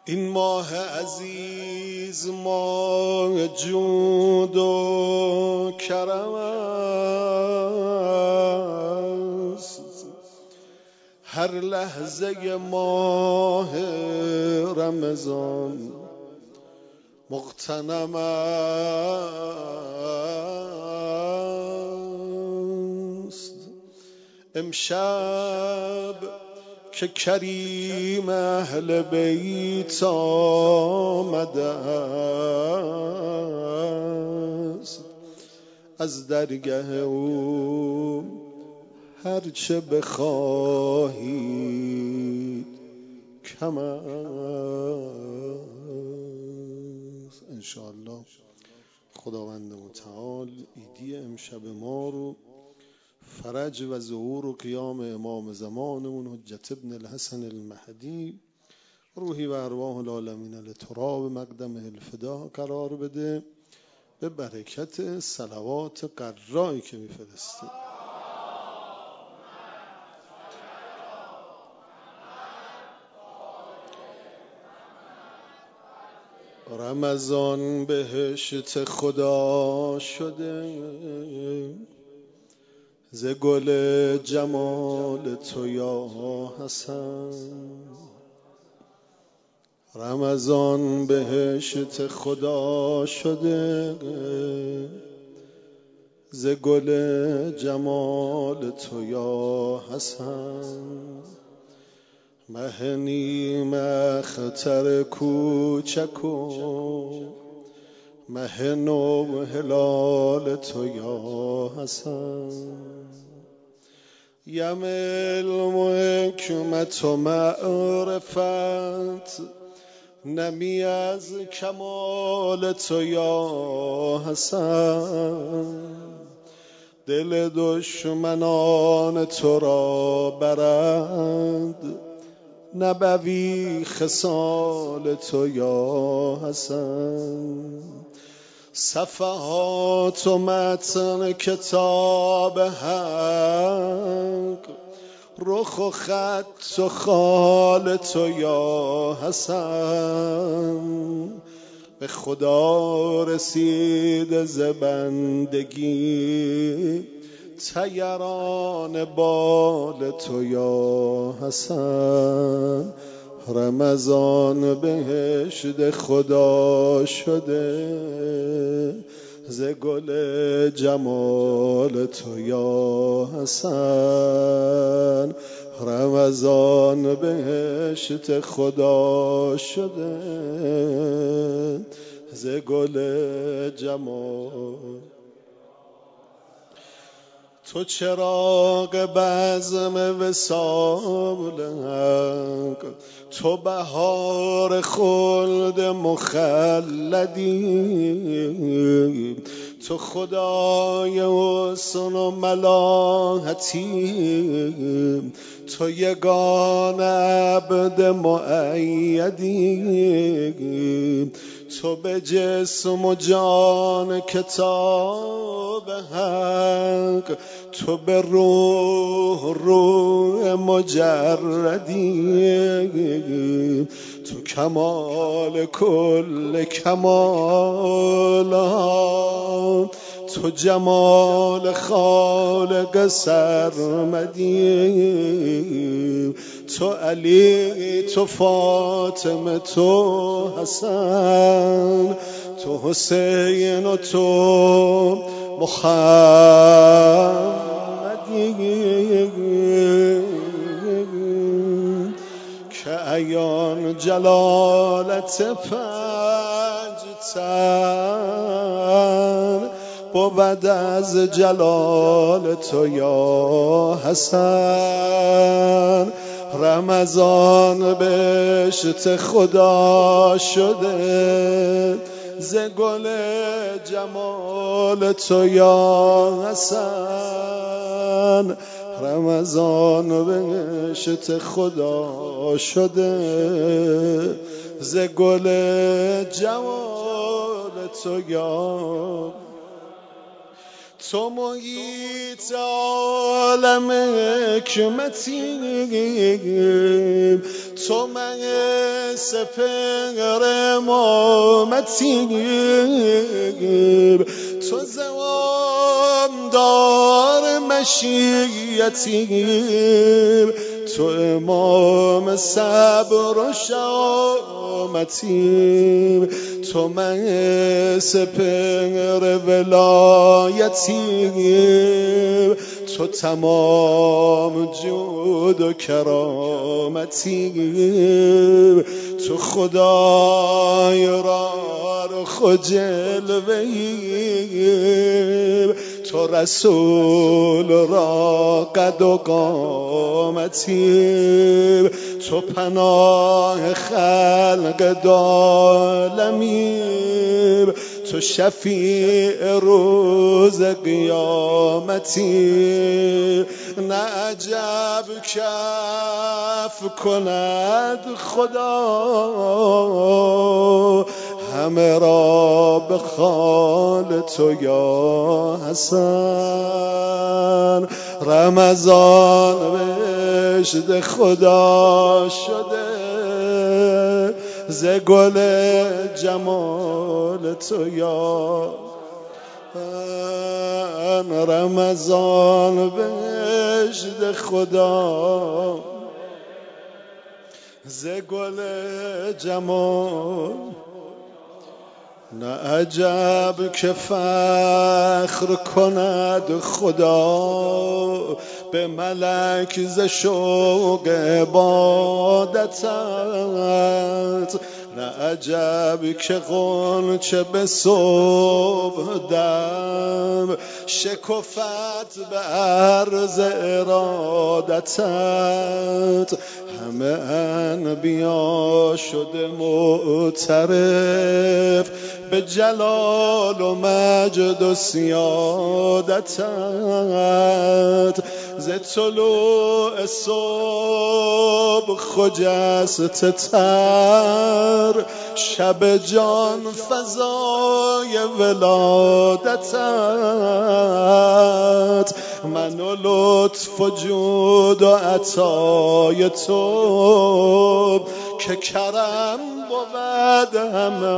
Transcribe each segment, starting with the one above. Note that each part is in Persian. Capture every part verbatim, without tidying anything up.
این ماه عزیز ماه جود و کرم است، هر لحظه ماه رمضان مغتنم است. امشب که کریم اهل بیت آمده است، از درگه او هرچه بخواهید کم است. انشاءالله خداوند متعال ایدی امشب ما رو فرج و ظهور و قیام امام زمانمون حجت ابن الحسن المهدی روحی و ارواح العالمین لتراب مقدمه الفدا قرار بده، به برکت صلوات قرایی که میفرسته. رمضان بهشت خدا شده، ز گل جمال تو یا حسن. رمضان بهشت خدا شده، ز گل جمال تو یا حسن. مه نیم اختر کوچک و مه نو هلال تو یا حسن. یم علم و حکمت و معرفت نمی از کمال تو یا حسن. دل دشمنان تو را برند نبوی خصال تو یا حسن. صفحات و متن کتاب حق، رخ و خط و خال تو یا حسن. به خدا رسید ز بندگی طیران بال تو یا حسن. رمضان بهشت خدا شده، ز گل جمال تو یا حسن. رمضان بهشت خدا شده، ز گل جمال تو. چراغ بزم وصال حق، تو بهار خلد مخلدی. تو خدای حسن و ملاحتی، تو یگان عبد مؤیدی. تو به جسم و جان کتاب حق، تو به روح روح مجردی. تو کمال کل کمالات، تو جمال خالق سرمدی. تو علی، تو فاطمه، تو حسن، تو حسین و تو محمدی. که ایان جلالت پنجتن بود از جلال تو یا حسن. رمضان بهشت خدا شده، ز گل جمال تو یا حسن. رمضان بهشت خدا شده، ز گل جمال تو یا. تو محیط عالم حکمتیم، تو من سپهر امامتیم، تو زمام دار مشیتیم، تو امام صبر و شامتیم، تو من سپهر ولایتیم، تو تمام جود و کرامتیم، تو خدای را خود جلوه‌ایم، تو رسول را قد و قامتیم، تو پناه خلق عالمیم، تو شفیع روز قیامتی. نه عجب کف کند خدا همه را به خال تو یا حسن. رمضان بهشت خدا شده ز گل جمال تو یا حسن. رمضان بهشت خدا ز گل جمال. نه عجب که فخر کند خدا به ملک ز شوق عبادتت. نه عجب که غنچه به صبح دم شکفت به عرض ارادتت. همه انبیا شده معترف به جلال و مجد و سیادتت. ز طلوع صبح خجسته تر شب جان فضای ولادتت. من و لطف و جود و عطای تو که کرم بود همه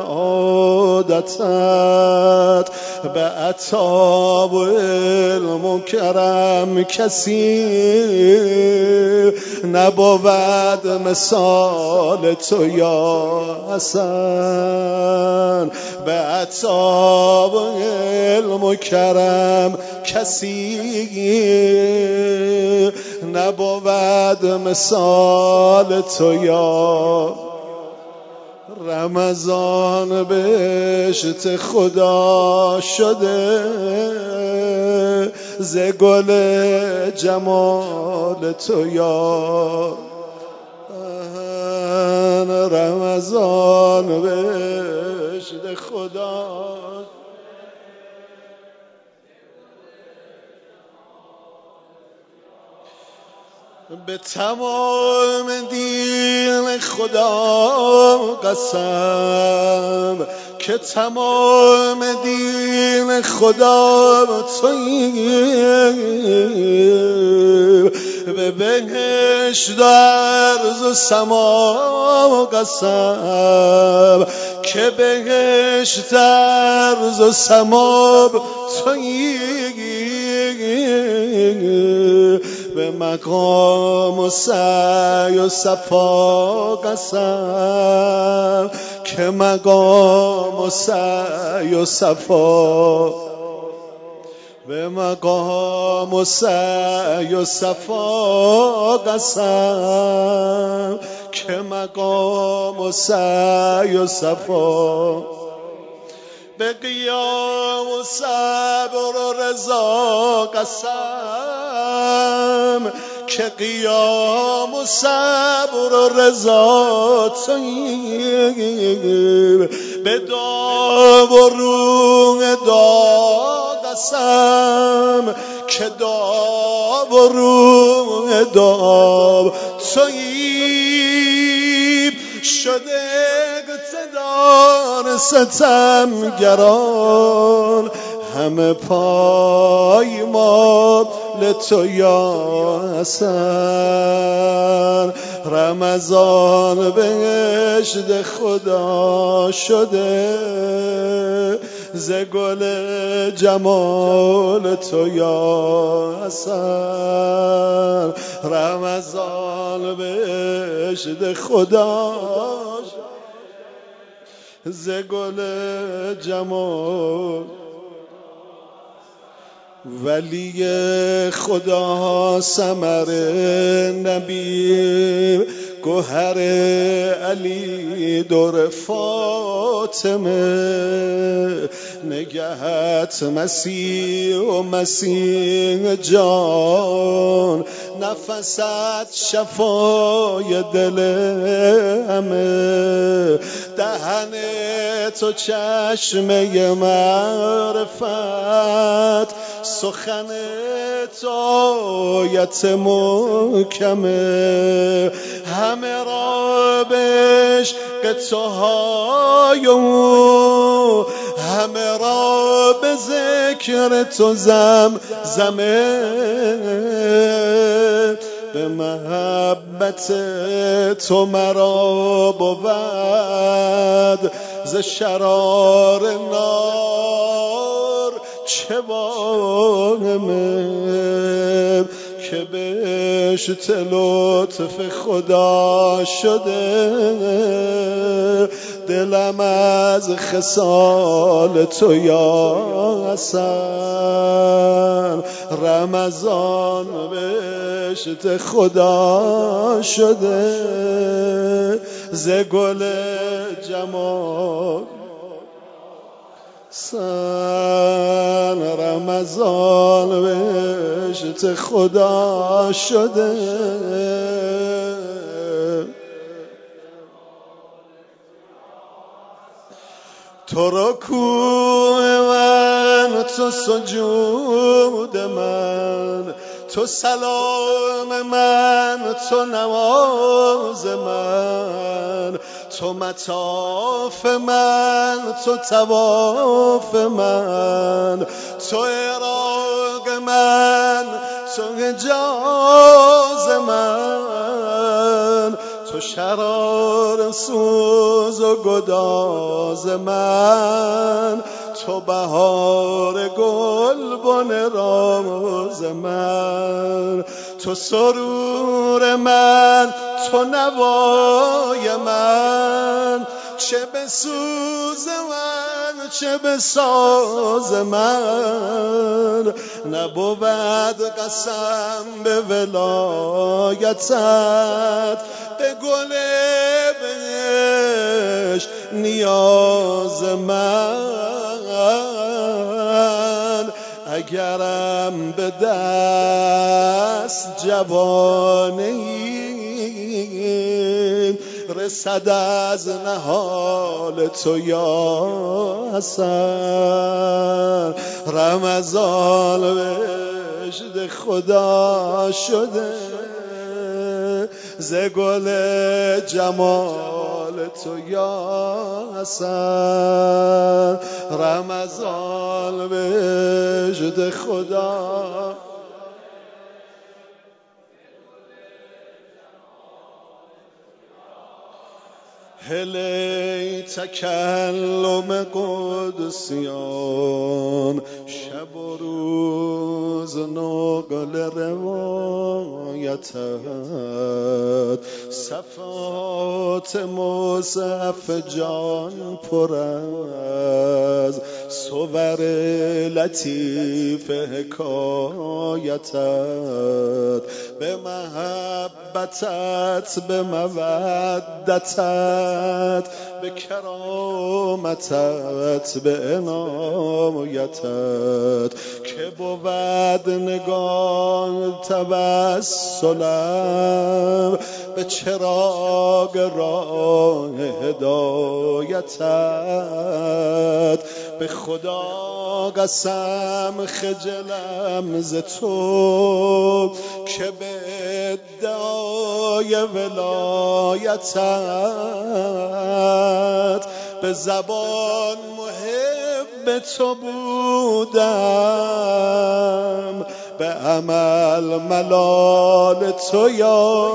عادتت. به عطا و علم و کرم کسی نبود مثال تو یا حسن. به عطا و علم و کرم کسی نبود مثال تو یا. رمضان بهشت خدا شده ز گل جمال تو یا. رمضان بهشت خدا به تمام دین خدا قسم که تمام دین خدا تویی. به بهشت و عرض و سما قسم که بهشت عرض و سما تویی. به مقام و سعی و صفا قسم که مقام و سعی و صفا. به مقام و سعی و صفا قسم که مقام و سعی و صفا. به قیام و صبر و رضا قسم که قیام و صبر و رضا تویی. به دعا و روح دعا قسم که دعا و روح دعا تویی. شده اقتدار ستمگران همه پایمال تو یا حسن. رمضان بهشت خدا شده ز گل جمال تو یا حسن. رمضان بهشت خدا ز گل جمال. ولی خدا ثمر نبی گوهر علی در فاطمه. نگهت مسیح و مسیح جان نفست شفای دل همه. دهن تو چشمه معرفت سخن تو آیت محکمه. همه را به عشق تو های همه را به ذکر تو زمزمه. به محبت تو مرا بود ز شرار نار چه وانمه. که بهشت لطف خدا شده دلم از خصال تو یا حسن. رمضان بهشت خدا شده ز گل جمال سن. رمضان بهشت خدا شده تو رکوع من تو سجود من تو سلام من تو نماز من تو مطاف من تو طواف من تو عراق من تو حجاز من تو شرار سوز و گداز من تو بهار گلبن راز من تو سرور من تو نوای من چه به سوز من چه به ساز من. نبود قسم به ولایتت به گل بهشت نیاز من. اگرم به دست جوانی رسد از نهال تو یا حسن. رمضان بهشت خدا شده ز گل جمال تو یا حسن. رمضان بهشت خدا هلی تکلم قدسیان شب و روز نقل روایتت صفات مصحف جان پر از صور لطیف حکایتت. به محبتت به مودتت به کرامتت به عنایتت که بود نگاه توسلم به چراغ راه هدایتت. به خدا قسم خجلم ز تو که به ادعای ولایتت به زبان محب به تو بودم، به عمل ملال تو یا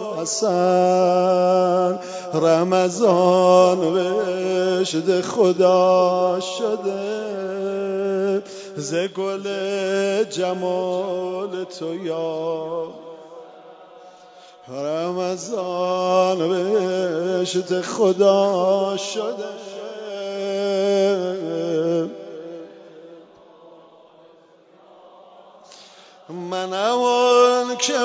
حسن. رمضان وجد خدا شده، ز گل جمال تو یا رمضان وجد خدا شده. منم آن که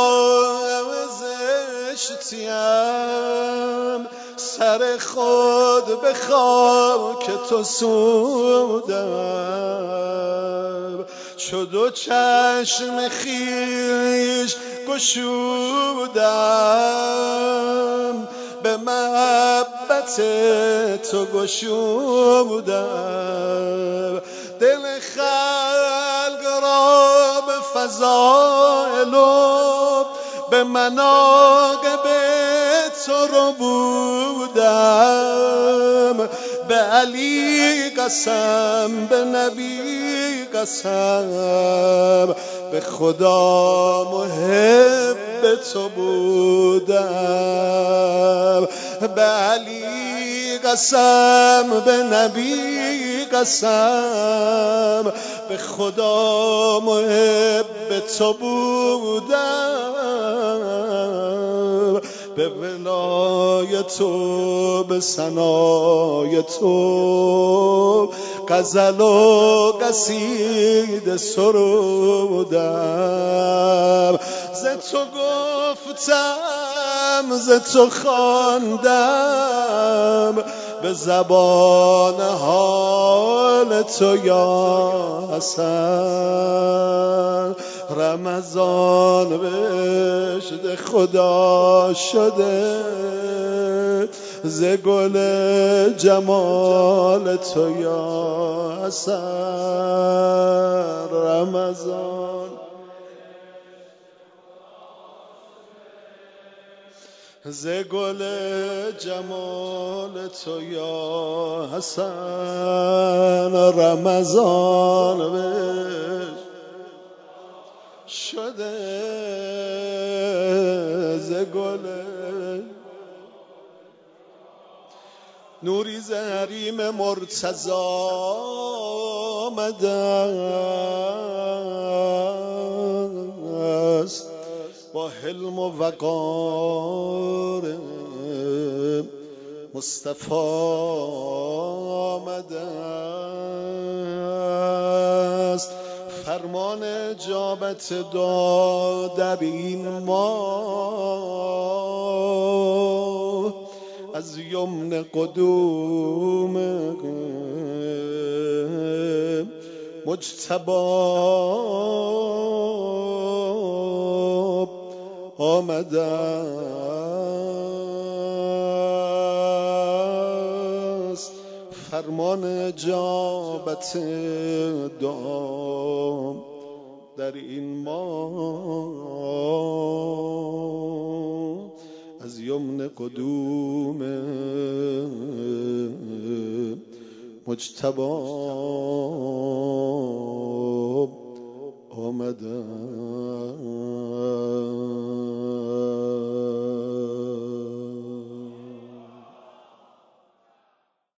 زشتیم، سر خود به خاک تو سودم، چو دو چشم خویش گشودم، به محبت تو گشودم، دل خلق را به فضائل به مناقب تو رو بودم، به علی قسم به نبی قسم، به خدا محب تو بودم، به علی قسم به نبی قسم، به خدا محب تو بودم، به ولای تو به ثنای تو غزل و قصیده سرودم، ز تو گفتم ز تو خواندم، به زبان حال تو یا حسن. رمضان وجد خدا شده، ز گل جمال تو یا حسن. رمضان ز گل جمال تو یا حسن. رمضان وجد شده، ز گل نوری ز حریم مرتضی آمده است، با حلم و وقار مصطفی آمده است، فرمان اجابت دعا در این ماه، از یمن قدوم مجتبی آمده است، فرمان اجابت دعا در این ماه، از یمن قدوم مجتبی